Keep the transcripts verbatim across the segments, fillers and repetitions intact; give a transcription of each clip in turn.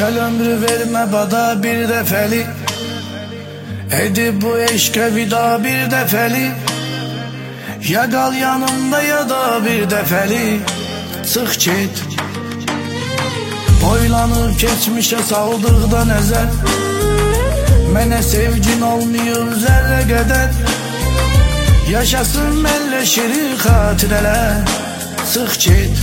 Gel ömrü verme bana bir defeli, edip bu eşke vida bir defeli. Ya kal yanımda ya da bir defeli sık çet. Boylanıp geçmişe saldıqda nəzər, mənə sevgin olmuyor zərrə qədər. Yaşasın mənlə şirin xatirələr sıx çet.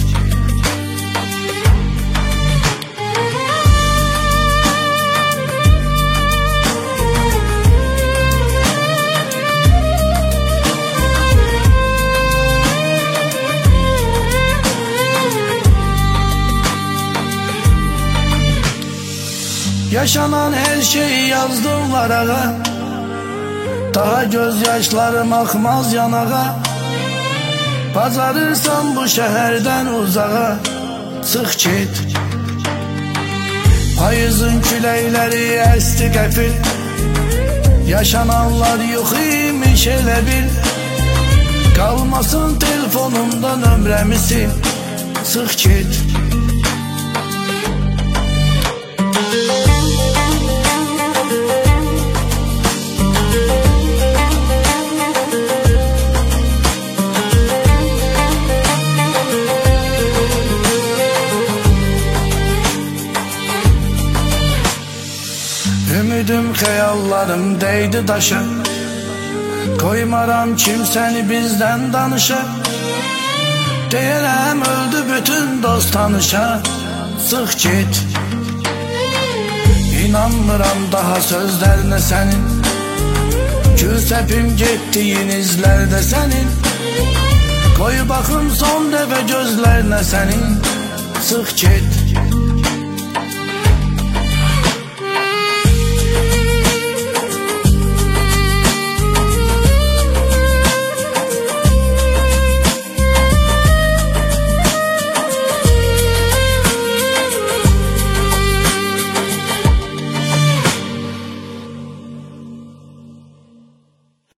Yaşanan her şeyi yazdım varağa, daha gözyaşlarım akmaz yanağa. Bacarırsan bu şehirden uzağa sık çet. Payızın küleyleri esti qəfil, yaşananlar yok imiş elə bil. Kalmasın telefonumdan ömrəmi sil sık çet. Ümidim, xəyallarım değdi daşa, koymaram kimsəni bizdən danışa. Deyərəm öldü bütün dost tanışa sıx get. İnanmıram daha sözlərinə sənin, küsəpim getdiyin izlərdə sənin. Koy baxım son dəfə gözlərinə sənin sıx get.